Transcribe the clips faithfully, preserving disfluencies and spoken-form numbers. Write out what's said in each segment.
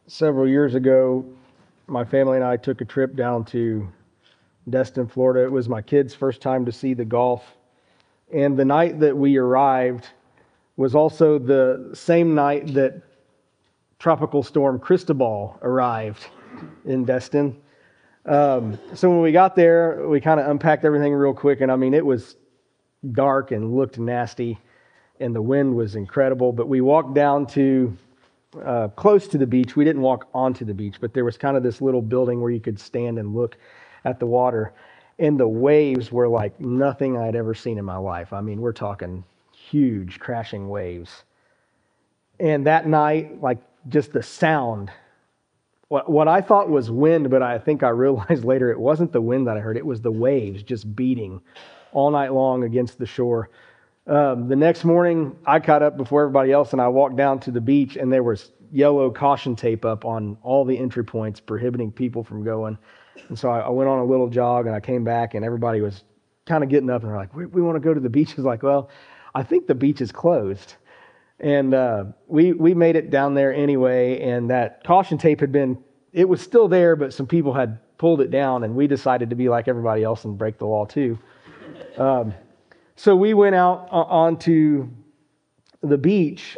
Several years ago, my family and I took a trip down to Destin, Florida. It was my kids' first time to see the Gulf. And the night that we arrived was also the same night that Tropical Storm Cristobal arrived in Destin. Um, so when we got there, we kind of unpacked everything real quick. And I mean, it was dark and looked nasty, and the wind was incredible. But we walked down to uh, close to the beach. We didn't walk onto the beach, but there was kind of this little building where you could stand and look at the water. And the waves were like nothing I'd ever seen in my life. I mean, we're talking huge crashing waves. And that night, like just the sound, what what I thought was wind, but I think I realized later it wasn't the wind that I heard. It was the waves just beating all night long against the shore. Um, the next morning, I caught up before everybody else, and I walked down to the beach, and there was yellow caution tape up on all the entry points prohibiting people from going. And so I, I went on a little jog, and I came back, and everybody was kind of getting up, and they're like, we, we want to go to the beach. I was like, well, I think the beach is closed. And uh, we we made it down there anyway, and that caution tape had been, it was still there, but some people had pulled it down, and we decided to be like everybody else and break the law too. Um, so we went out uh, onto the beach,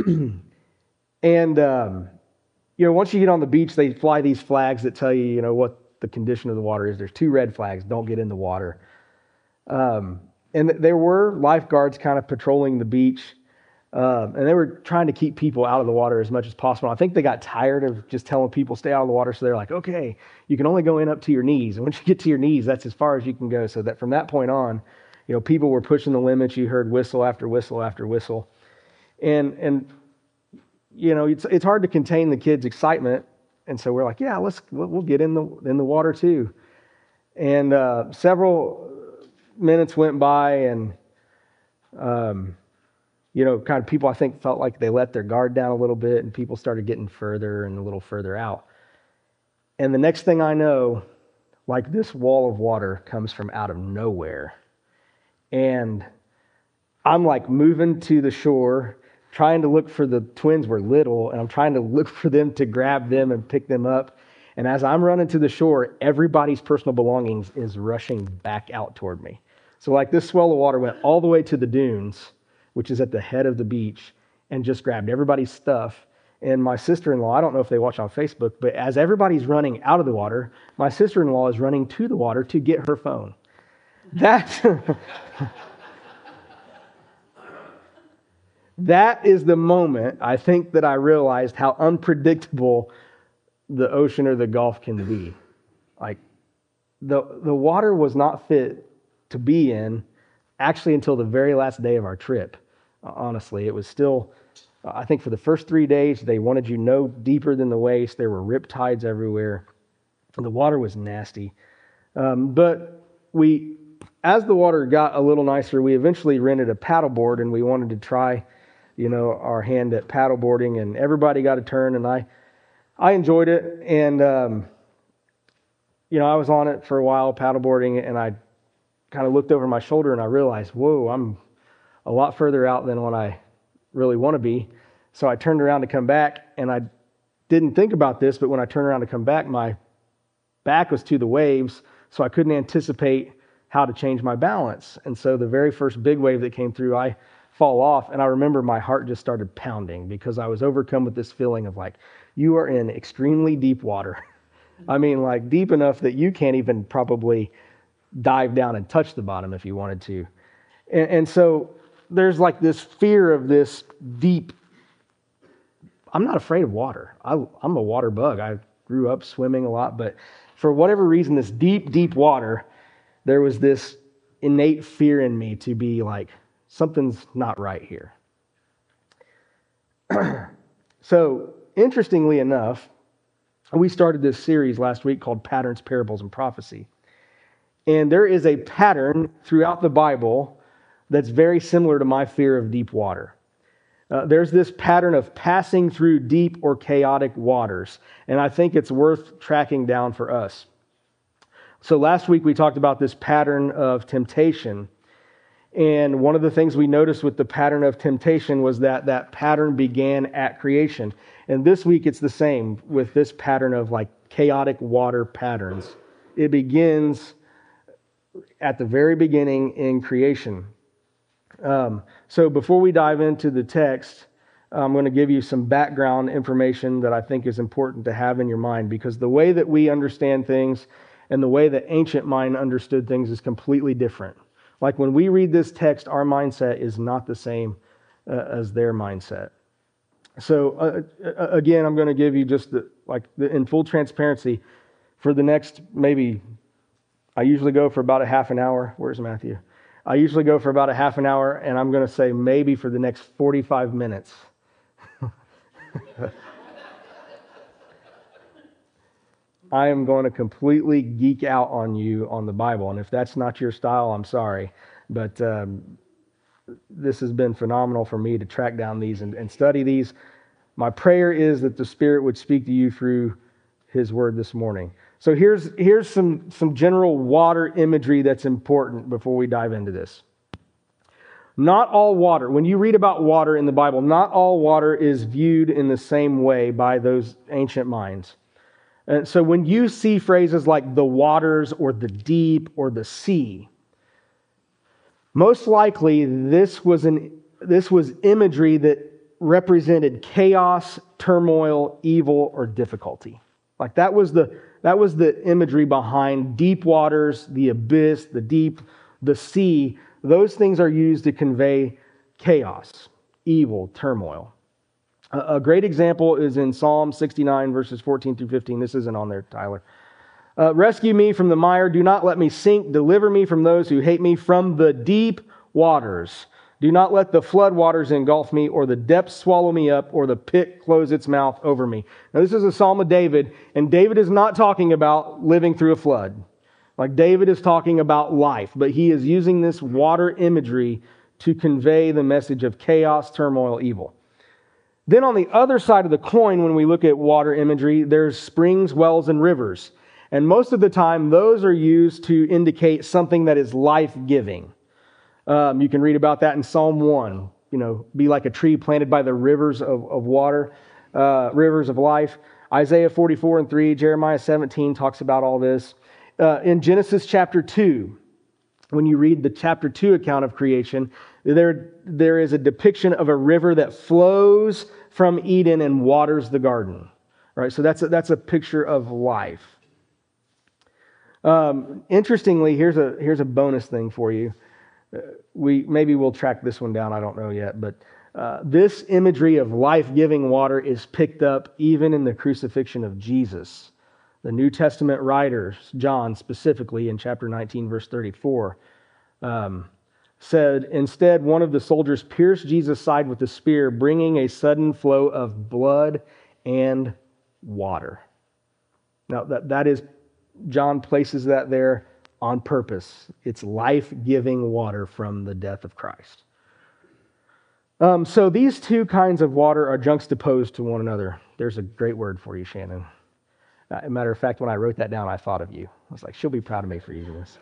and um, you know, once you get on the beach, they fly these flags that tell you, you know, what the condition of the water is. There's two red flags: don't get in the water. Um, and there were lifeguards kind of patrolling the beach. Um, and they were trying to keep people out of the water as much as possible. I think they got tired of just telling people stay out of the water, so they're like, okay, you can only go in up to your knees. And once you get to your knees, that's as far as you can go. So that from that point on, you know, people were pushing the limits. You heard whistle after whistle after whistle. And, and you know, it's it's hard to contain the kids' excitement. And so we're like, yeah, let's, we'll, we'll get in the in the water too. And uh, several minutes went by, and um you know, kind of people, I think, felt like they let their guard down a little bit, and people started getting further and a little further out. And the next thing I know, like this wall of water comes from out of nowhere. And I'm like moving to the shore, trying to look for the twins were little, and I'm trying to look for them to grab them and pick them up. And as I'm running to the shore, everybody's personal belongings is rushing back out toward me. So like this swell of water went all the way to the dunes, which is at the head of the beach, and just grabbed everybody's stuff. And my sister-in-law, I don't know if they watch on Facebook, but as everybody's running out of the water, my sister-in-law is running to the water to get her phone. That, that is the moment, I think, that I realized how unpredictable the ocean or the Gulf can be. Like, the the water was not fit to be in actually until the very last day of our trip. Honestly, it was still, I think for the first three days, they wanted you no deeper than the waist. There were rip tides everywhere. The water was nasty. Um, but we, as the water got a little nicer, we eventually rented a paddleboard, and we wanted to try, you know, our hand at paddleboarding, and everybody got a turn, and I, I enjoyed it. And, um, you know, I was on it for a while paddleboarding, and I kind of looked over my shoulder, and I realized, whoa, I'm a lot further out than what I really want to be. So I turned around to come back, and I didn't think about this, but when I turned around to come back, my back was to the waves, so I couldn't anticipate how to change my balance. And so the very first big wave that came through, I fall off, and I remember my heart just started pounding because I was overcome with this feeling of like, you are in extremely deep water. I mean, like deep enough that you can't even probably dive down and touch the bottom if you wanted to. And, and so there's like this fear of this deep. I'm not afraid of water. I, I'm a water bug. I grew up swimming a lot, but for whatever reason, this deep, deep water, there was this innate fear in me to be like, something's not right here. So interestingly enough, we started this series last week called Patterns, Parables, and Prophecy. And there is a pattern throughout the Bible that's very similar to my fear of deep water. Uh, there's this pattern of passing through deep or chaotic waters, and I think it's worth tracking down for us. So last week we talked about this pattern of temptation, and one of the things we noticed with the pattern of temptation was that that pattern began at creation. And this week it's the same with this pattern of like chaotic water patterns. It begins at the very beginning in creation. Um, so before we dive into the text, I'm going to give you some background information that I think is important to have in your mind, because the way that we understand things and the way that ancient mind understood things is completely different. Like when we read this text, our mindset is not the same uh, as their mindset. So uh, again, I'm going to give you just the, like the, in full transparency, for the next maybe, I usually go for about a half an hour. Where's Matthew? I usually go for about a half an hour, and I'm going to say maybe for the next forty-five minutes. I am going to completely geek out on you on the Bible. And if that's not your style, I'm sorry. But um, this has been phenomenal for me to track down these and, and study these. My prayer is that the Spirit would speak to you through His Word this morning. So here's, here's some, some general water imagery that's important before we dive into this. Not all water, when you read about water in the Bible, not all water is viewed in the same way by those ancient minds. And so when you see phrases like the waters or the deep or the sea, most likely this was an this was imagery that represented chaos, turmoil, evil, or difficulty. Like that was the that was the imagery behind deep waters, the abyss, the deep, the sea. Those things are used to convey chaos, evil, turmoil. A great example is in Psalm sixty-nine, verses fourteen through fifteen. This isn't on there, Tyler. Uh, Rescue me from the mire. Do not let me sink. Deliver me from those who hate me, from the deep waters. Do not let the flood waters engulf me, or the depths swallow me up, or the pit close its mouth over me. Now, this is a Psalm of David, and David is not talking about living through a flood. Like David is talking about life, but he is using this water imagery to convey the message of chaos, turmoil, evil. Then on the other side of the coin, when we look at water imagery, there's springs, wells, and rivers. And most of the time, those are used to indicate something that is life-giving. Um, you can read about that in Psalm one. You know, be like a tree planted by the rivers of, of water, uh, rivers of life. Isaiah forty-four and three, Jeremiah seventeen talks about all this. Uh, in Genesis chapter two, when you read the chapter two account of creation, there, there is a depiction of a river that flows from Eden and waters the garden. Right? So that's a, that's a picture of life. Um, interestingly, here's a here's a bonus thing for you. Uh, we maybe we'll track this one down. I don't know yet, but uh, this imagery of life-giving water is picked up even in the crucifixion of Jesus. The New Testament writers, John specifically, in chapter nineteen, verse thirty-four, um, said, "Instead, one of the soldiers pierced Jesus' side with a spear, bringing a sudden flow of blood and water." Now, that, that is, John places that there on purpose. It's life-giving water from the death of Christ. Um, so these two kinds of water are juxtaposed to one another. There's a great word for you, Shannon. Uh, as a matter of fact, when I wrote that down, I thought of you. I was like, she'll be proud of me for using this.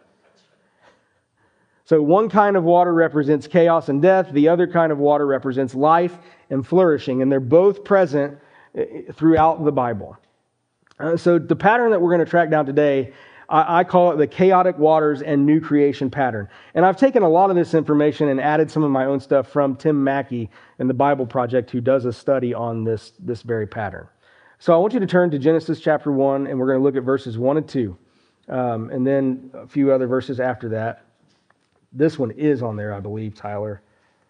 So one kind of water represents chaos and death. The other kind of water represents life and flourishing. And they're both present throughout the Bible. Uh, so the pattern that we're going to track down today, I, I call it the chaotic waters and new creation pattern. And I've taken a lot of this information and added some of my own stuff from Tim Mackey in the Bible Project, who does a study on this, this very pattern. So I want you to turn to Genesis chapter one, and we're going to look at verses one and two, um, and then a few other verses after that. This one is on there, I believe, Tyler.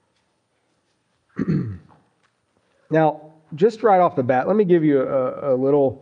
Now, just right off the bat, let me give you a, a little...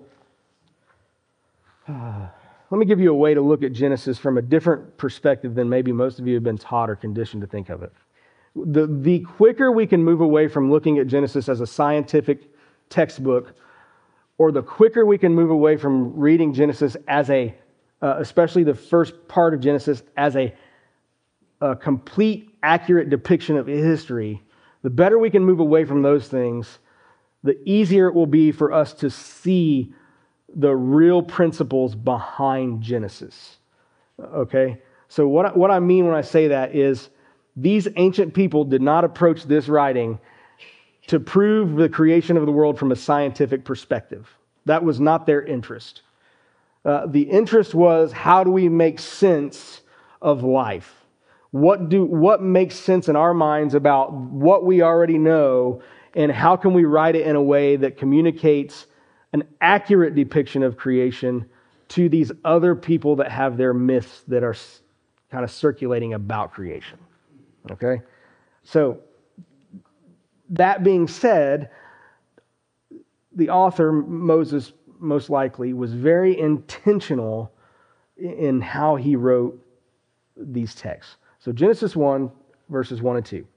Uh, let me give you a way to look at Genesis from a different perspective than maybe most of you have been taught or conditioned to think of it. The, the quicker we can move away from looking at Genesis as a scientific textbook, or the quicker we can move away from reading Genesis as a, uh, especially the first part of Genesis, as a, a complete, accurate depiction of history, the better we can move away from those things, the easier it will be for us to see the real principles behind Genesis. Okay? So what I, what I mean when I say that is these ancient people did not approach this writing to prove the creation of the world from a scientific perspective. That was not their interest. Uh, the interest was, how do we make sense of life? What do what makes sense in our minds about what we already know, and how can we write it in a way that communicates an accurate depiction of creation to these other people that have their myths that are kind of circulating about creation? Okay? So, that being said, the author, Moses, most likely, was very intentional in how he wrote these texts. So Genesis one, verses one and two.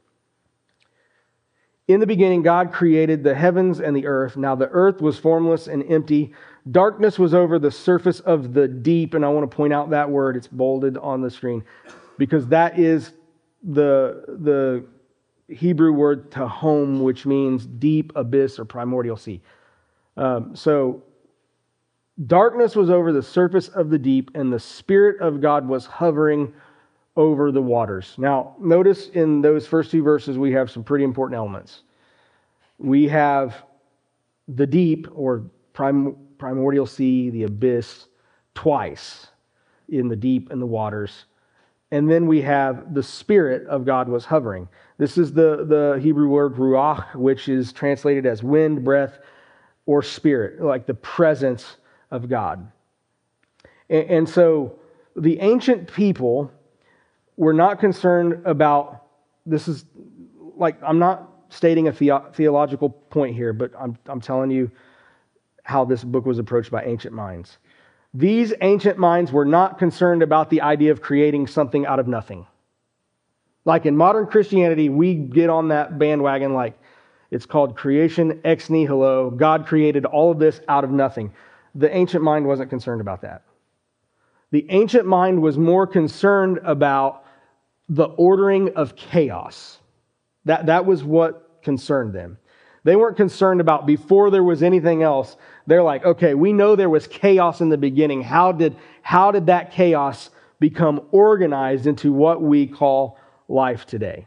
In the beginning, God created the heavens and the earth. Now the earth was formless and empty. Darkness was over the surface of the deep. And I want to point out that word. It's bolded on the screen, because that is the, the Hebrew word tahom, which means deep, abyss, or primordial sea. Um, so darkness was over the surface of the deep, and the Spirit of God was hovering over the waters. Now, notice in those first two verses, we have some pretty important elements. We have the deep, or prim- primordial sea, the abyss, twice in the deep and the waters. And then we have the Spirit of God was hovering. This is the, the Hebrew word ruach, which is translated as wind, breath, or spirit, like the presence of God. And, and so the ancient people were not concerned about, this is like, I'm not stating a theo- theological point here, but I'm, I'm telling you how this book was approached by ancient minds. These ancient minds were not concerned about the idea of creating something out of nothing. Like in modern Christianity, we get on that bandwagon like it's called creation ex nihilo. God created all of this out of nothing. The ancient mind wasn't concerned about that. The ancient mind was more concerned about the ordering of chaos. That, that was what concerned them. They weren't concerned about before there was anything else. They're like, okay, we know there was chaos in the beginning. How did, how did that chaos become organized into what we call life today?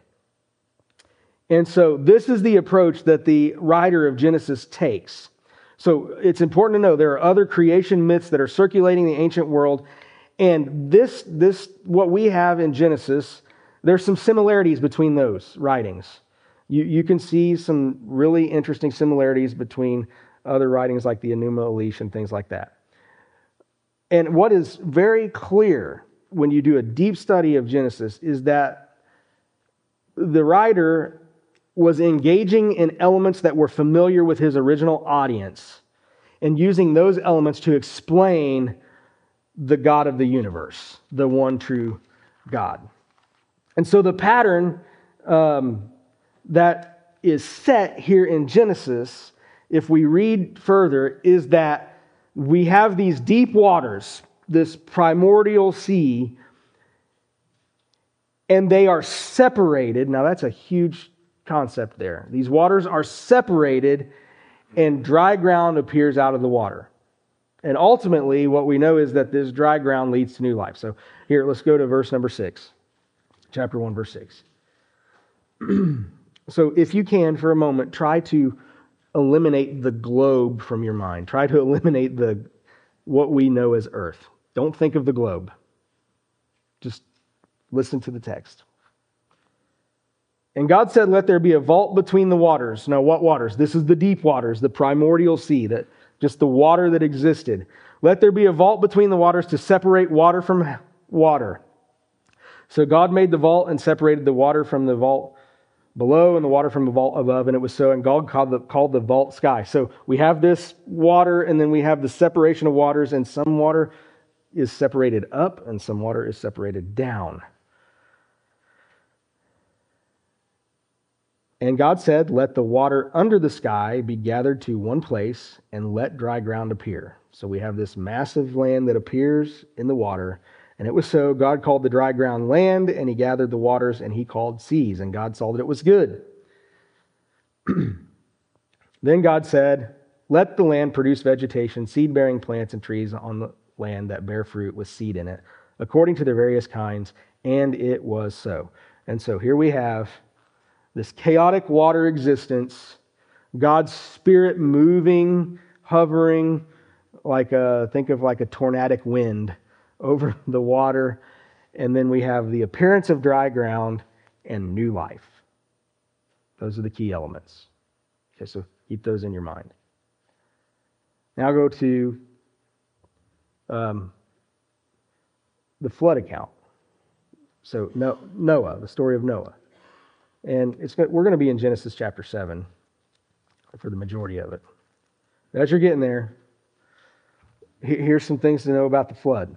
And so this is the approach that the writer of Genesis takes. So it's important to know there are other creation myths that are circulating in the ancient world. And this, this what we have in Genesis, there's some similarities between those writings. You, you can see some really interesting similarities between other writings like the Enuma Elish and things like that. And what is very clear when you do a deep study of Genesis is that the writer was engaging in elements that were familiar with his original audience and using those elements to explain the God of the universe, the one true God. And so the pattern um, that is set here in Genesis, if we read further, is that we have these deep waters, this primordial sea, and they are separated. Now that's a huge concept there. These waters are separated and dry ground appears out of the water. And ultimately, what we know is that this dry ground leads to new life. So here, let's go to verse number six. Chapter one, verse six. So if you can, for a moment, try to eliminate the globe from your mind. Try to eliminate the what we know as earth. Don't think of the globe. Just listen to the text. And God said, let there be a vault between the waters. Now, what waters? This is the deep waters, the primordial sea, that just the water that existed. Let there be a vault between the waters to separate water from water. So God made the vault and separated the water from the vault below and the water from the vault above, and it was so. And God called the, called the vault sky. So we have this water, and then we have the separation of waters, and some water is separated up, and some water is separated down. And God said, let the water under the sky be gathered to one place, and let dry ground appear. So we have this massive land that appears in the water. And it was so. God called the dry ground land, and he gathered the waters, and he called seas. And God saw that it was good. Then God said, let the land produce vegetation, seed-bearing plants and trees on the land that bear fruit with seed in it, according to their various kinds. And it was so. And so here we have this chaotic water existence God's Spirit moving, hovering, like a, think of like a tornadic wind over the water. And then we have the appearance of dry ground and new life. Those are the key elements. Okay, so keep those in your mind. Now go to um, the flood account. So no, Noah, the story of Noah. And it's we're going to be in Genesis chapter seven for the majority of it. As you're getting there, here's some things to know about the flood.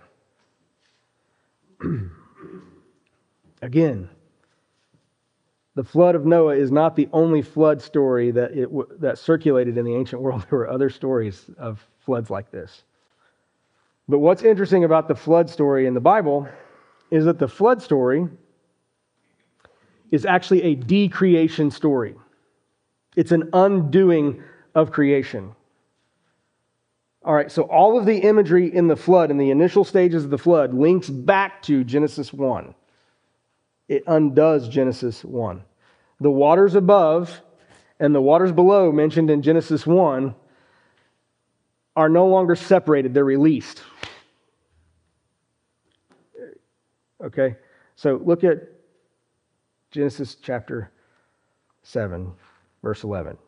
Again, the flood of Noah is not the only flood story that it that circulated in the ancient world. There were other stories of floods like this. But what's interesting about the flood story in the Bible is that the flood story is actually a decreation story. It's an undoing of creation. All right, so all of the imagery in the flood, in the initial stages of the flood, links back to Genesis one. It undoes Genesis one. The waters above and the waters below mentioned in Genesis one are no longer separated. They're released. Okay, so look at Genesis chapter seven, verse eleven.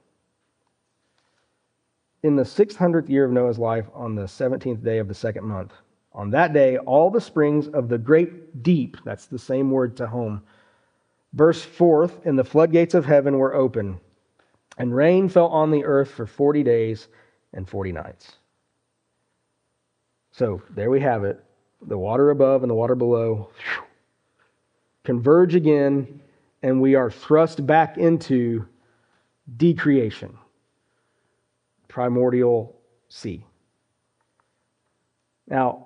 In the six hundredth year of Noah's life, on the seventeenth day of the second month, on that day, all the springs of the great deep, that's the same word Tehom, burst forth, and the floodgates of heaven were open, and rain fell on the earth for forty days and forty nights. So there we have it. The water above and the water below whew, converge again, and we are thrust back into decreation. Primordial sea. Now,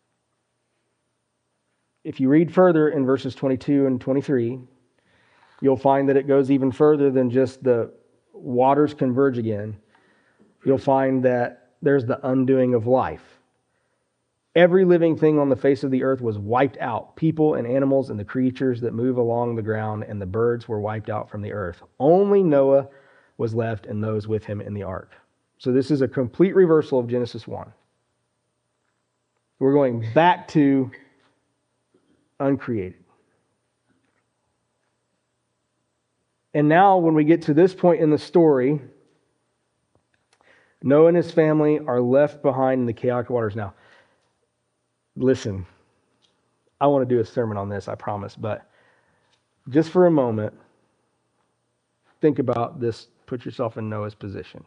if you read further in verses twenty-two and twenty-three, you'll find that it goes even further than just the waters converge again. You'll find that there's the undoing of life. Every living thing on the face of the earth was wiped out. People and animals and the creatures that move along the ground and the birds were wiped out from the earth. Only Noah was left and those with him in the ark. So this is a complete reversal of Genesis one. We're going back to uncreated. And now when we get to this point in the story, Noah and his family are left behind in the chaotic waters. Now, listen, I want to do a sermon on this, I promise, but just for a moment, think about this. Put yourself in Noah's position.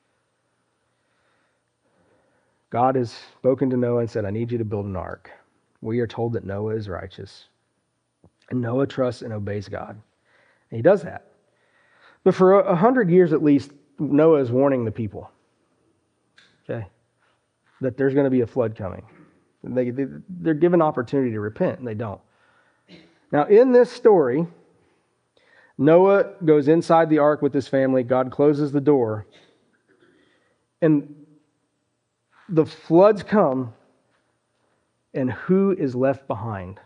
God has spoken to Noah and said, I need you to build an ark. We are told that Noah is righteous. And Noah trusts and obeys God. And he does that. But for a hundred years at least, Noah is warning the people, okay, that there's going to be a flood coming. They, they, they're given opportunity to repent, and they don't. Now, in this story, Noah goes inside the ark with his family. God closes the door. And the floods come, and who is left behind?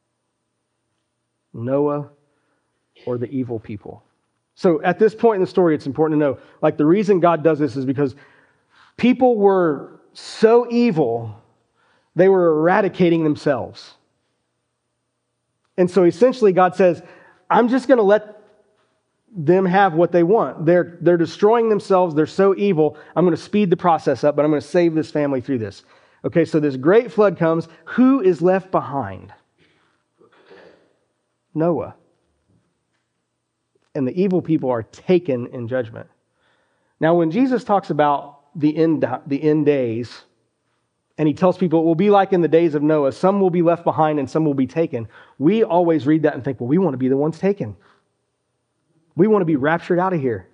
Noah or the evil people? So at this point in the story, it's important to know, like, the reason God does this is because people were so evil, they were eradicating themselves. And so essentially God says, I'm just going to let them have what they want. They're, they're destroying themselves. They're so evil. I'm going to speed the process up, but I'm going to save this family through this. Okay, so this great flood comes. Who is left behind? Noah. And the evil people are taken in judgment. Now, when Jesus talks about the end, the end days, and he tells people it will be like in the days of Noah, some will be left behind and some will be taken, we always read that and think, well, we want to be the ones taken. We want to be raptured out of here.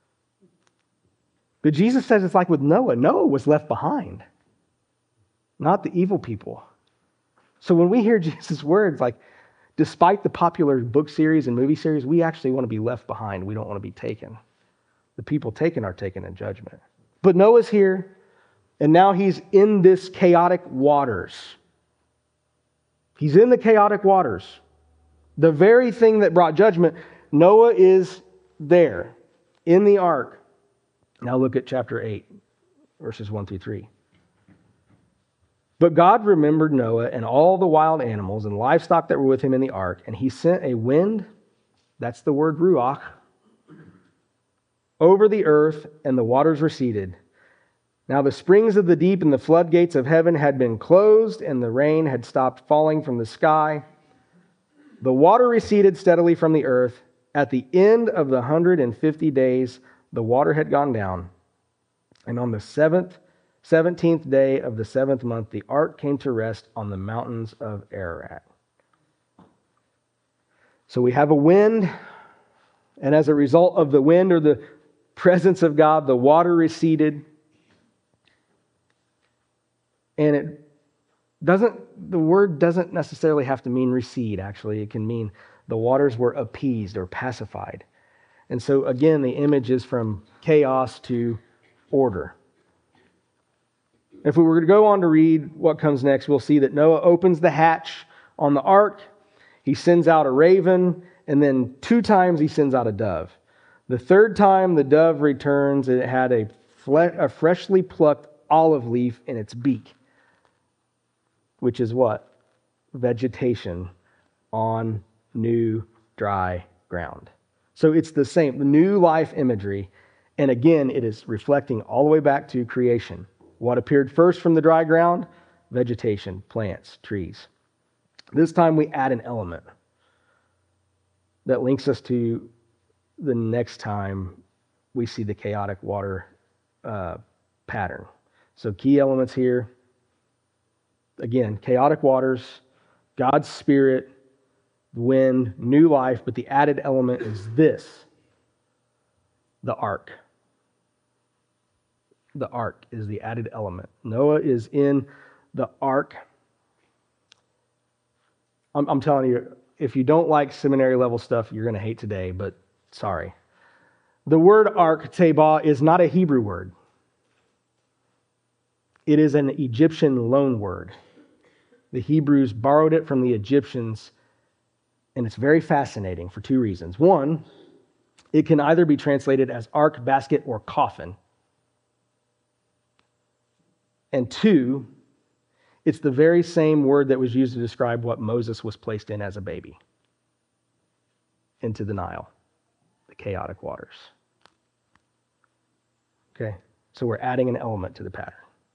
But Jesus says it's like with Noah. Noah was left behind, not the evil people. So when we hear Jesus' words, like, despite the popular book series and movie series, we actually want to be left behind. We don't want to be taken. The people taken are taken in judgment. But Noah's here, and now he's in this chaotic waters. He's in the chaotic waters. The very thing that brought judgment, Noah is there in the ark. Now look at chapter eight, verses one through three. But God remembered Noah and all the wild animals and livestock that were with him in the ark, and he sent a wind, that's the word ruach, over the earth, and the waters receded. Now the springs of the deep and the floodgates of heaven had been closed, and the rain had stopped falling from the sky. The water receded steadily from the earth. At the end of the hundred and fifty days, the water had gone down. And on the seventh, seventeenth day of the seventh month, the ark came to rest on the mountains of Ararat. So we have a wind, and as a result of the wind or the presence of God, the water receded. And it doesn't, the word doesn't necessarily have to mean recede, actually. It can mean the waters were appeased or pacified. And so, again, the image is from chaos to order. If we were to go on to read what comes next, we'll see that Noah opens the hatch on the ark. He sends out a raven, and then two times he sends out a dove. The third time the dove returns, it had a, fle- a freshly plucked olive leaf in its beak, which is what? Vegetation on new, dry ground. So it's the same, the new life imagery. And again, it is reflecting all the way back to creation. What appeared first from the dry ground? Vegetation, plants, trees. This time we add an element that links us to the next time we see the chaotic water uh, pattern. So key elements here. Again, chaotic waters, God's Spirit, wind, new life, but the added element is this, the ark. The ark is the added element. Noah is in the ark. I'm, I'm telling you, if you don't like seminary level stuff, you're going to hate today, but sorry. The word ark, tebah, is not a Hebrew word. It is an Egyptian loan word. The Hebrews borrowed it from the Egyptians, and it's very fascinating for two reasons. One, it can either be translated as ark, basket, or coffin. And two, it's the very same word that was used to describe what Moses was placed in as a baby, into the Nile, the chaotic waters. Okay, so we're adding an element to the pattern.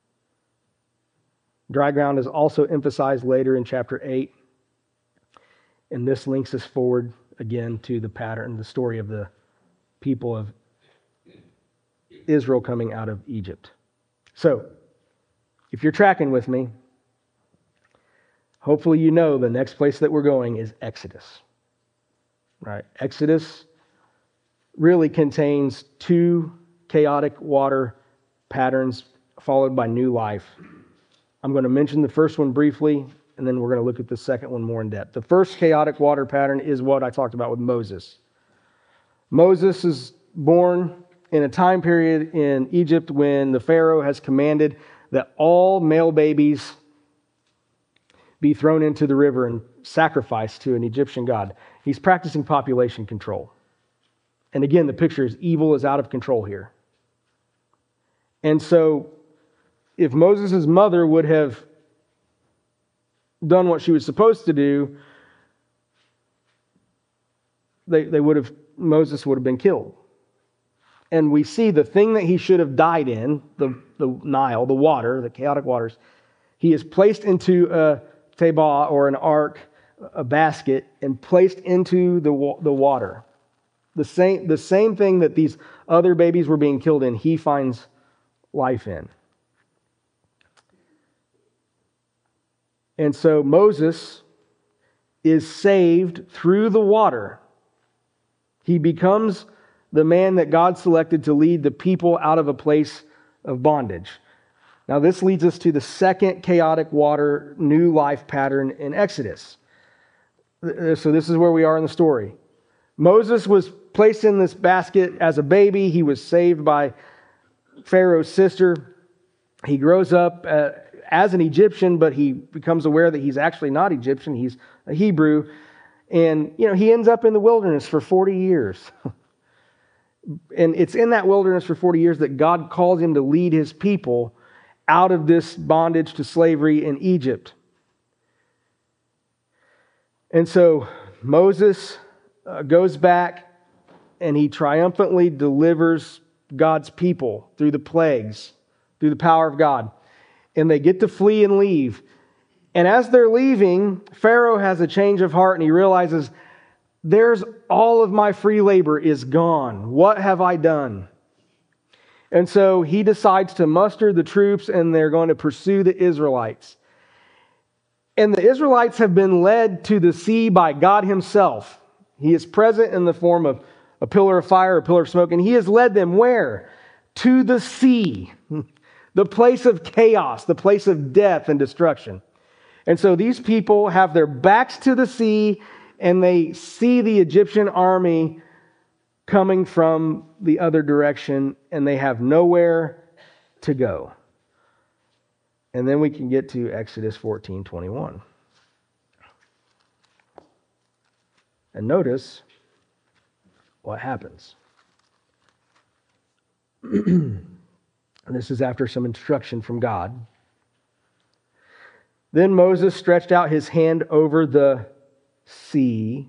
Dry ground is also emphasized later in chapter eight, and this links us forward again to the pattern, the story of the people of Israel coming out of Egypt. So, if you're tracking with me, hopefully you know the next place that we're going is Exodus. Right? Exodus really contains two chaotic water patterns followed by new life. I'm going to mention the first one briefly, and then we're going to look at the second one more in depth. The first chaotic water pattern is what I talked about with Moses. Moses is born in a time period in Egypt when the Pharaoh has commanded that all male babies be thrown into the river and sacrificed to an Egyptian god. He's practicing population control. And again, the picture is evil is out of control here. And so, if Moses' mother would have done what she was supposed to do, they, they would have, Moses would have been killed. And we see the thing that he should have died in, the, the Nile, the water, the chaotic waters, he is placed into a tebah or an ark, a basket, and placed into the, the water. The same, the same thing that these other babies were being killed in, he finds life in. And so Moses is saved through the water. He becomes the man that God selected to lead the people out of a place of bondage. Now this leads us to the second chaotic water new life pattern in Exodus. So this is where we are in the story. Moses was placed in this basket as a baby. He was saved by Pharaoh's sister. He grows up uh, as an Egyptian, but he becomes aware that he's actually not Egyptian. He's a Hebrew. And, you know, he ends up in the wilderness for forty years. And it's in that wilderness for forty years that God calls him to lead his people out of this bondage to slavery in Egypt. And so Moses uh, goes back and he triumphantly delivers God's people through the plagues, through the power of God. And they get to flee and leave. And as they're leaving, Pharaoh has a change of heart and he realizes, there's all of my free labor is gone. What have I done? And so he decides to muster the troops and they're going to pursue the Israelites. And the Israelites have been led to the sea by God himself. He is present in the form of a pillar of fire, a pillar of smoke, and he has led them where? To the sea, the place of chaos, the place of death and destruction. And so these people have their backs to the sea and they see the Egyptian army coming from the other direction and they have nowhere to go. And then we can get to Exodus fourteen twenty-one. And notice what happens. And this is after some instruction from God. Then Moses stretched out his hand over the sea.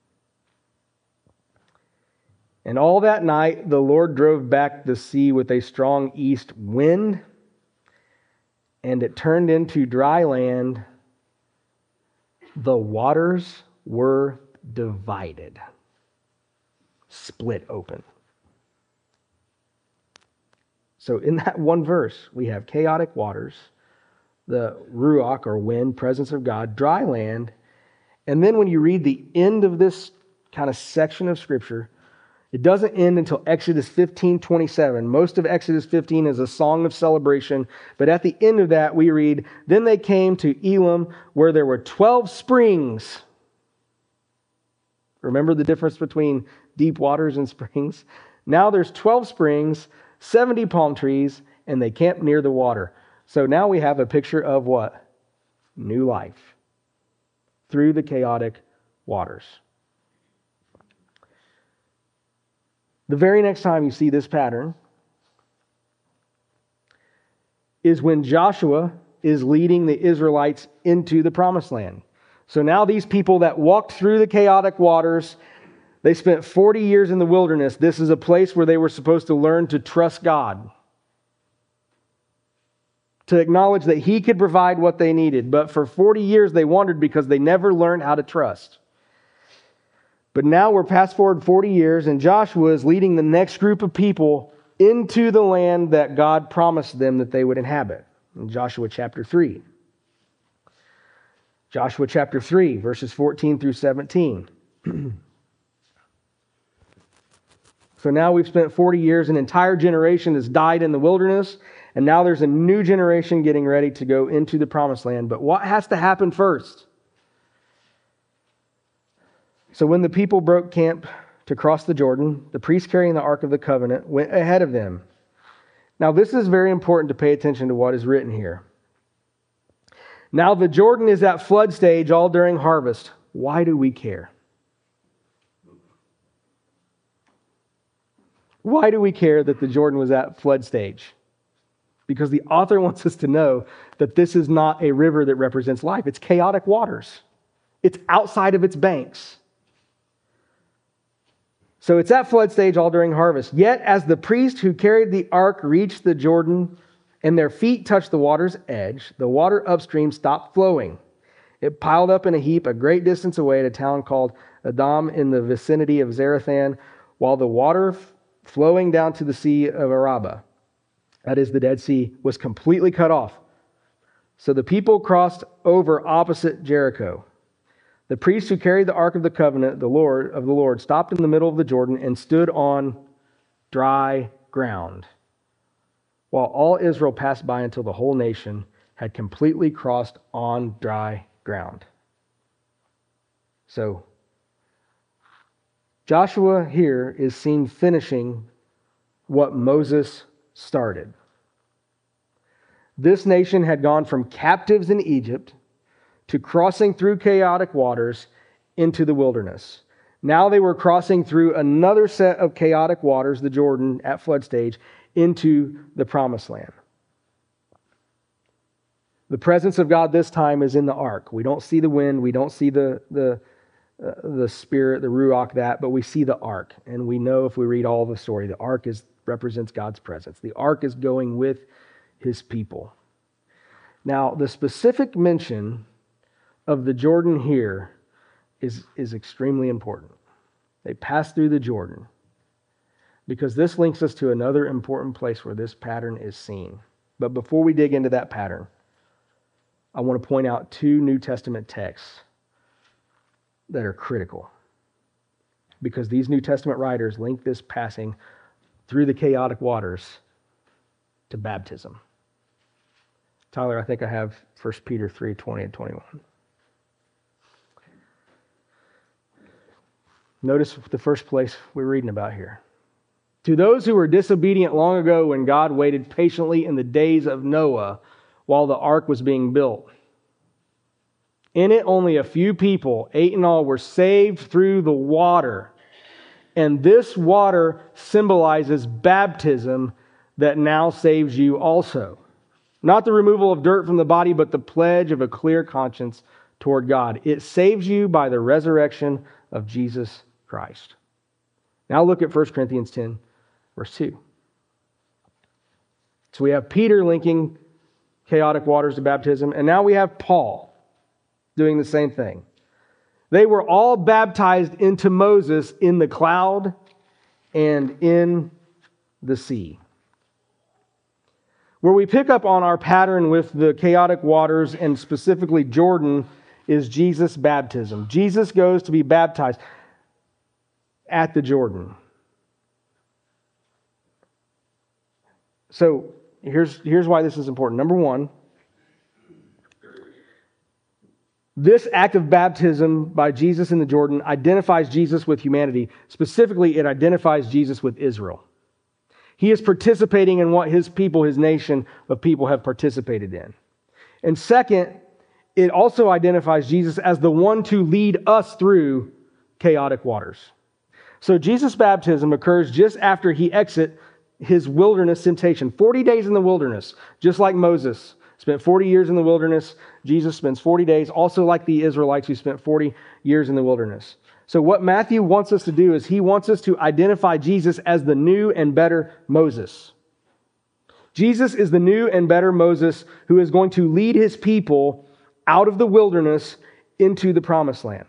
And all that night the Lord drove back the sea with a strong east wind, and it turned into dry land. The waters were divided, split open. So in that one verse, we have chaotic waters, the ruach or wind, presence of God, dry land. And then when you read the end of this kind of section of Scripture, it doesn't end until Exodus fifteen twenty-seven. Most of Exodus fifteen is a song of celebration. But at the end of that, we read, then they came to Elim, where there were twelve springs. Remember the difference between deep waters and springs? Now there's twelve springs, seventy palm trees, and they camped near the water. So now we have a picture of what? New life through the chaotic waters. The very next time you see this pattern is when Joshua is leading the Israelites into the promised land. So now these people that walked through the chaotic waters, they spent forty years in the wilderness. This is a place where they were supposed to learn to trust God, to acknowledge that He could provide what they needed. But for forty years they wandered because they never learned how to trust. But now we're past forward forty years and Joshua is leading the next group of people into the land that God promised them that they would inhabit. In Joshua chapter three. Joshua chapter three, verses fourteen through seventeen. So now we've spent forty years, an entire generation has died in the wilderness, and now there's a new generation getting ready to go into the promised land. But what has to happen first? So when the people broke camp to cross the Jordan, the priest carrying the Ark of the Covenant went ahead of them. Now this is very important to pay attention to what is written here. Now the Jordan is at flood stage all during harvest. Why do we care? Why do we care that the Jordan was at flood stage? Because the author wants us to know that this is not a river that represents life. It's chaotic waters. It's outside of its banks. So it's at flood stage all during harvest. Yet as the priest who carried the ark reached the Jordan and their feet touched the water's edge, the water upstream stopped flowing. It piled up in a heap a great distance away at a town called Adam in the vicinity of Zarethan, while the water flowing down to the Sea of Arabah, that is the Dead Sea, was completely cut off. So the people crossed over opposite Jericho. The priest who carried the Ark of the Covenant, the Lord of the Lord, stopped in the middle of the Jordan and stood on dry ground, while all Israel passed by until the whole nation had completely crossed on dry ground. So Joshua here is seen finishing what Moses started. This nation had gone from captives in Egypt to crossing through chaotic waters into the wilderness. Now they were crossing through another set of chaotic waters, the Jordan, at flood stage, into the Promised Land. The presence of God this time is in the ark. We don't see the wind, we don't see the the uh, the spirit, the ruach, that, but we see the ark, and we know if we read all the story, the ark is represents God's presence. The ark is going with His people. Now, the specific mention of the Jordan here is is extremely important. They passed through the Jordan because this links us to another important place where this pattern is seen. But before we dig into that pattern, I want to point out two New Testament texts that are critical, because these New Testament writers link this passing through the chaotic waters to baptism. Tyler, I think I have First Peter three, twenty and twenty-one. Notice the first place we're reading about here. To those who were disobedient long ago when God waited patiently in the days of Noah while the ark was being built. In it, only a few people, eight in all, were saved through the water. And this water symbolizes baptism that now saves you also. Not the removal of dirt from the body, but the pledge of a clear conscience toward God. It saves you by the resurrection of Jesus Christ. Now look at First Corinthians ten, verse two. So we have Peter linking chaotic waters to baptism, and now we have Paul doing the same thing. They were all baptized into Moses in the cloud and in the sea. Where we pick up on our pattern with the chaotic waters, and specifically Jordan, is Jesus' baptism. Jesus goes to be baptized at the Jordan. So here's, here's why this is important. Number one, this act of baptism by Jesus in the Jordan identifies Jesus with humanity. Specifically, it identifies Jesus with Israel. He is participating in what his people, his nation of people have participated in. And second, it also identifies Jesus as the one to lead us through chaotic waters. So Jesus' baptism occurs just after he exits his wilderness temptation. forty days in the wilderness, just like Moses spent forty years in the wilderness. Jesus spends forty days, also like the Israelites who spent forty years in the wilderness. So what Matthew wants us to do is he wants us to identify Jesus as the new and better Moses. Jesus is the new and better Moses who is going to lead his people out of the wilderness into the Promised Land.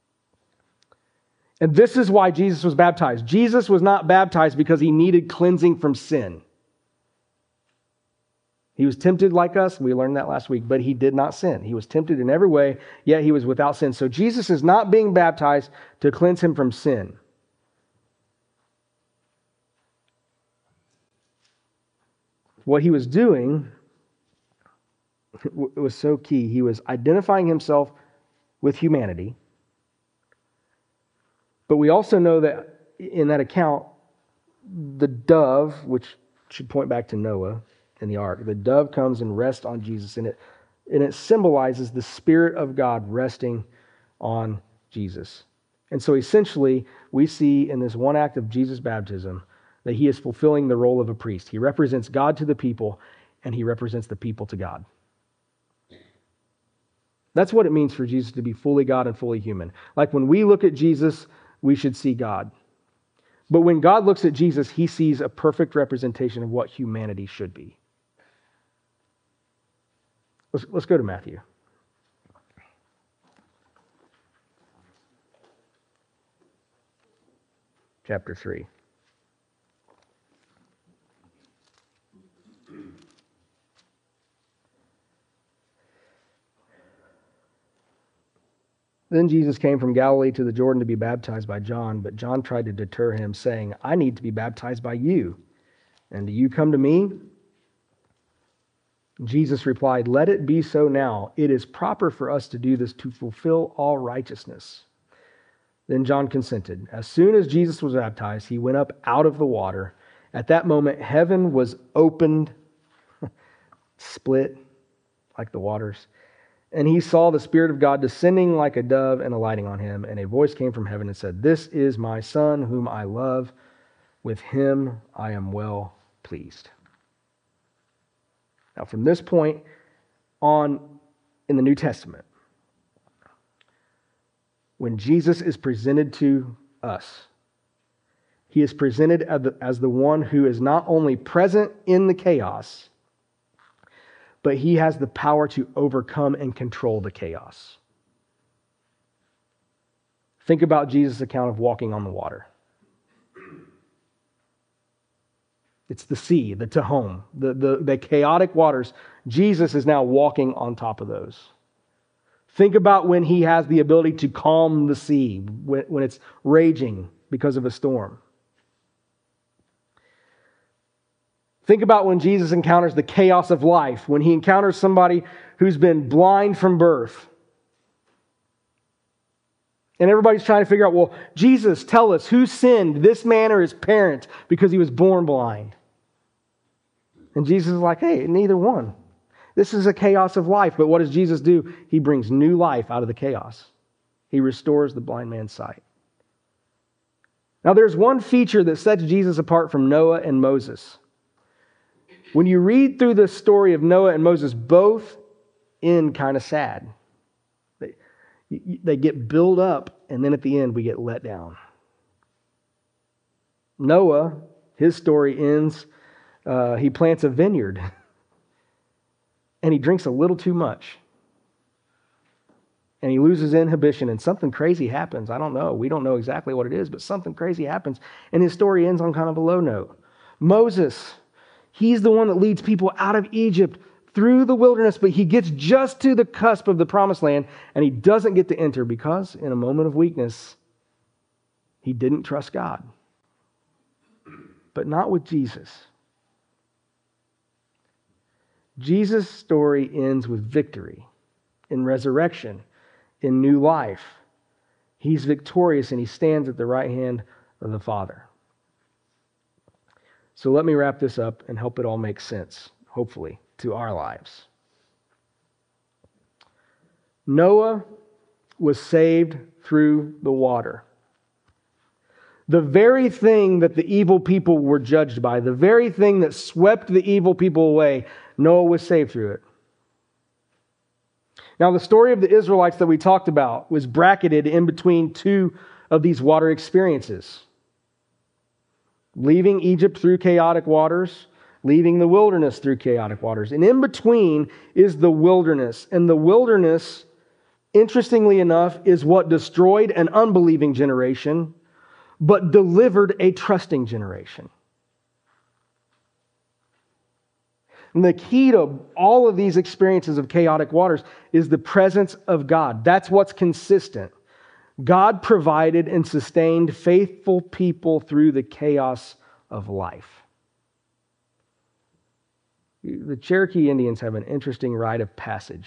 And this is why Jesus was baptized. Jesus was not baptized because he needed cleansing from sin. He was tempted like us. We learned that last week, but he did not sin. He was tempted in every way, yet he was without sin. So Jesus is not being baptized to cleanse him from sin. What he was doing, it was so key. He was identifying himself with humanity. But we also know that in that account, the dove, which should point back to Noah, in the ark, the dove comes and rests on Jesus, and it and it symbolizes the Spirit of God resting on Jesus. And so essentially, we see in this one act of Jesus' baptism that he is fulfilling the role of a priest. He represents God to the people, and he represents the people to God. That's what it means for Jesus to be fully God and fully human. Like when we look at Jesus, we should see God. But when God looks at Jesus, he sees a perfect representation of what humanity should be. Let's, let's go to Matthew. Chapter three. Then Jesus came from Galilee to the Jordan to be baptized by John, but John tried to deter him, saying, I need to be baptized by you, and do you come to me? Jesus replied, let it be so now. It is proper for us to do this to fulfill all righteousness. Then John consented. As soon as Jesus was baptized, he went up out of the water. At that moment, heaven was opened, split like the waters, And he saw the Spirit of God descending like a dove and alighting on him. And a voice came from heaven and said, "This is my Son whom I love. With him I am well pleased." Now, from this point on in the New Testament, when Jesus is presented to us, he is presented as the, as the one who is not only present in the chaos, but he has the power to overcome and control the chaos. Think about Jesus' account of walking on the water. It's the sea, the Tehom, the, the, the chaotic waters. Jesus is now walking on top of those. Think about when he has the ability to calm the sea when, when it's raging because of a storm. Think about when Jesus encounters the chaos of life, when he encounters somebody who's been blind from birth. And everybody's trying to figure out, well, Jesus, tell us, who sinned, this man or his parents, because he was born blind? And Jesus is like, hey, neither one. This is a chaos of life. But what does Jesus do? He brings new life out of the chaos. He restores the blind man's sight. Now, there's one feature that sets Jesus apart from Noah and Moses. When you read through the story of Noah and Moses, both end kind of sad. They, they get built up, and then at the end, we get let down. Noah, his story ends, uh, he plants a vineyard, and he drinks a little too much. And he loses inhibition, and something crazy happens. I don't know. We don't know exactly what it is, but something crazy happens, and his story ends on kind of a low note. Moses, he's the one that leads people out of Egypt through the wilderness, but he gets just to the cusp of the promised land, and he doesn't get to enter because in a moment of weakness, he didn't trust God. But not with Jesus. Jesus' story ends with victory, in resurrection, in new life. He's victorious, and he stands at the right hand of the Father. So let me wrap this up and help it all make sense, hopefully, to our lives. Noah was saved through the water. The very thing that the evil people were judged by, the very thing that swept the evil people away, Noah was saved through it. Now, the story of the Israelites that we talked about was bracketed in between two of these water experiences. Leaving Egypt through chaotic waters, leaving the wilderness through chaotic waters. And in between is the wilderness. And the wilderness, interestingly enough, is what destroyed an unbelieving generation, but delivered a trusting generation. And the key to all of these experiences of chaotic waters is the presence of God. That's what's consistent. God provided and sustained faithful people through the chaos of life. The Cherokee Indians have an interesting rite of passage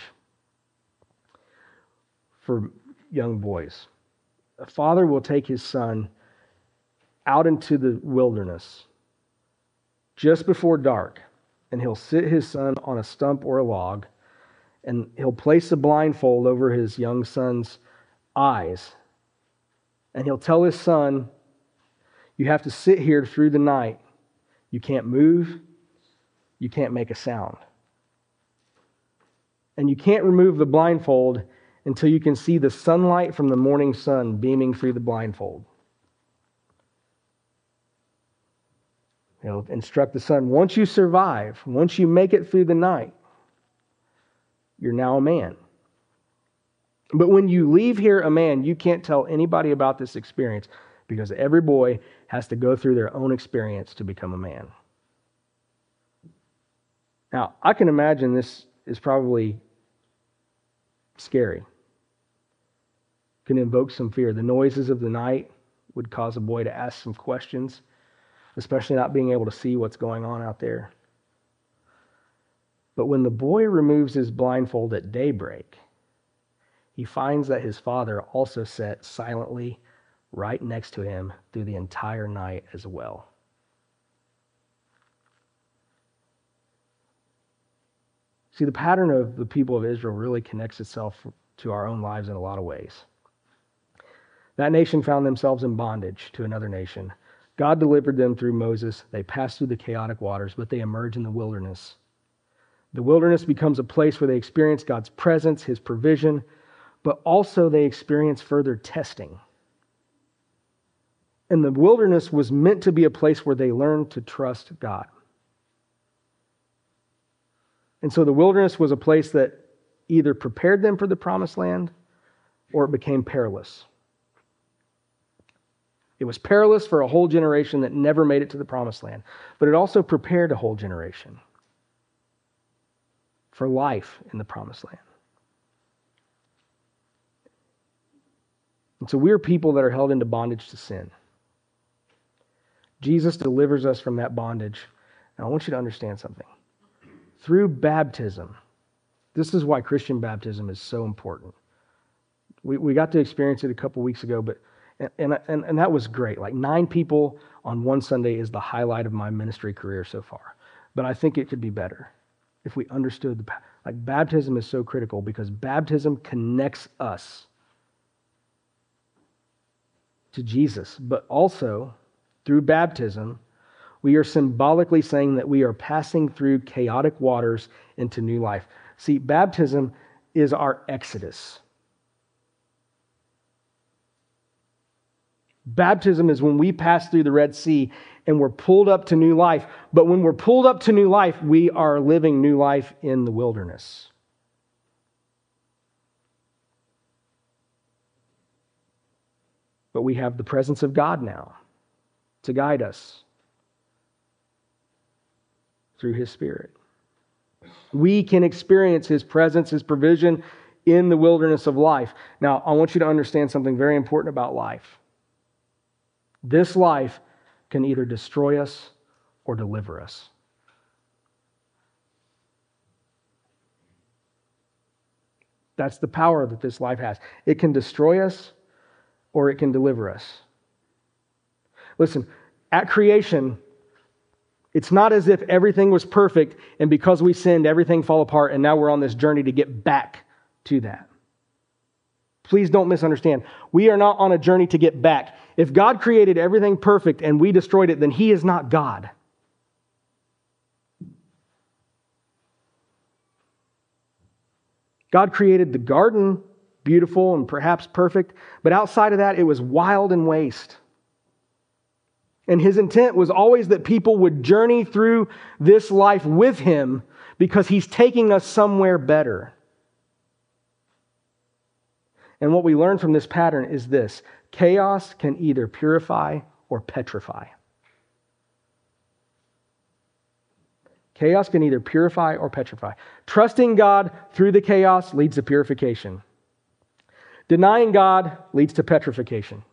for young boys. A father will take his son out into the wilderness just before dark, and he'll sit his son on a stump or a log, and he'll place a blindfold over his young son's eyes, and he'll tell his son, you have to sit here through the night. You can't move. You can't make a sound. And you can't remove the blindfold until you can see the sunlight from the morning sun beaming through the blindfold. He'll instruct the son, once you survive, once you make it through the night, you're now a man. But when you leave here a man, you can't tell anybody about this experience because every boy has to go through their own experience to become a man. Now, I can imagine this is probably scary. Can invoke some fear. The noises of the night would cause a boy to ask some questions, especially not being able to see what's going on out there. But when the boy removes his blindfold at daybreak, he finds that his father also sat silently right next to him through the entire night as well. See, the pattern of the people of Israel really connects itself to our own lives in a lot of ways. That nation found themselves in bondage to another nation. God delivered them through Moses. They passed through the chaotic waters, but they emerge in the wilderness. The wilderness becomes a place where they experience God's presence, his provision, but also they experience further testing. And the wilderness was meant to be a place where they learned to trust God. And so the wilderness was a place that either prepared them for the promised land or it became perilous. It was perilous for a whole generation that never made it to the promised land, but it also prepared a whole generation for life in the promised land. And so we're people that are held into bondage to sin. Jesus delivers us from that bondage. And I want you to understand something. Through baptism, this is why Christian baptism is so important. We we got to experience it a couple weeks ago, but and, and, and that was great. Like nine people on one Sunday is the highlight of my ministry career so far. But I think it could be better if we understood the like baptism is so critical because baptism connects us to Jesus, but also through baptism, we are symbolically saying that we are passing through chaotic waters into new life. See, baptism is our exodus. Baptism is when we pass through the Red Sea and we're pulled up to new life. But when we're pulled up to new life, we are living new life in the wilderness. But we have the presence of God now to guide us through his Spirit. We can experience his presence, his provision in the wilderness of life. Now, I want you to understand something very important about life. This life can either destroy us or deliver us. That's the power that this life has. It can destroy us or it can deliver us. Listen, at creation, it's not as if everything was perfect and because we sinned, everything fell apart and now we're on this journey to get back to that. Please don't misunderstand. We are not on a journey to get back. If God created everything perfect and we destroyed it, then he is not God. God created the garden beautiful and perhaps perfect, but outside of that, it was wild and waste. And his intent was always that people would journey through this life with him because he's taking us somewhere better. And what we learn from this pattern is this: chaos can either purify or petrify. Chaos can either purify or petrify. Trusting God through the chaos leads to purification. Denying God leads to petrification.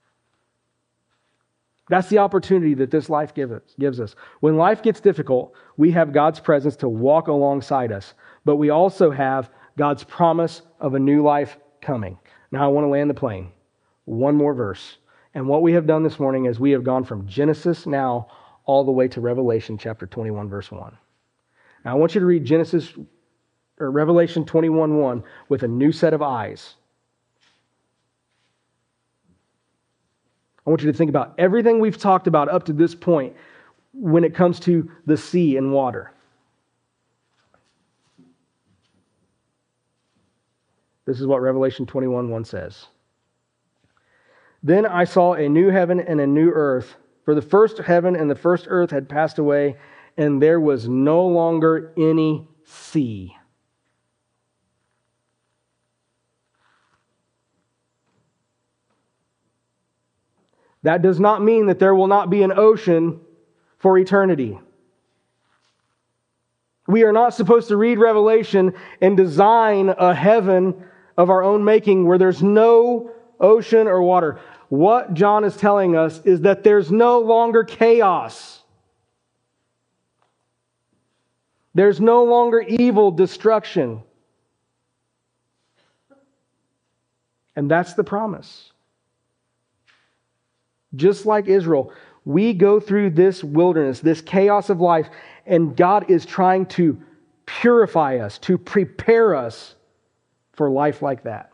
That's the opportunity that this life gives us. When life gets difficult, we have God's presence to walk alongside us, but we also have God's promise of a new life coming. Now I want to land the plane. One more verse. And what we have done this morning is we have gone from Genesis now all the way to Revelation chapter twenty-one, verse one. Now I want you to read Genesis or Revelation twenty-one, one with a new set of eyes. I want you to think about everything we've talked about up to this point when it comes to the sea and water. This is what Revelation twenty-one, one says. Then I saw a new heaven and a new earth, for the first heaven and the first earth had passed away, and there was no longer any sea. That does not mean that there will not be an ocean for eternity. We are not supposed to read Revelation and design a heaven of our own making where there's no ocean or water. What John is telling us is that there's no longer chaos. There's no longer evil, destruction. And that's the promise. Just like Israel, we go through this wilderness, this chaos of life, and God is trying to purify us, to prepare us for life like that.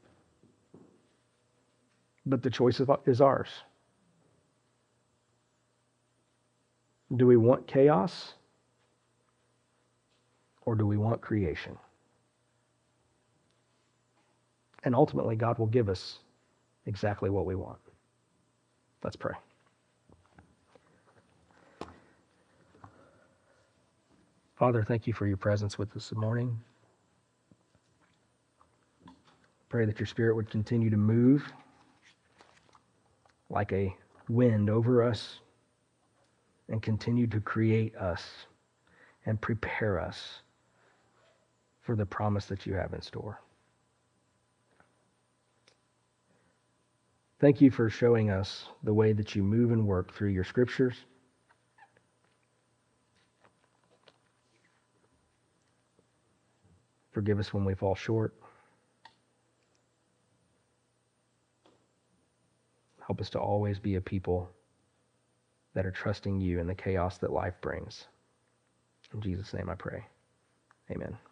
But the choice is ours. Do we want chaos? Or do we want creation? And ultimately, God will give us exactly what we want. Let's pray. Father, thank you for your presence with us this morning. Pray that your Spirit would continue to move like a wind over us and continue to create us and prepare us for the promise that you have in store. Thank you for showing us the way that you move and work through your scriptures. Forgive us when we fall short. Help us to always be a people that are trusting you in the chaos that life brings. In Jesus' name I pray. Amen.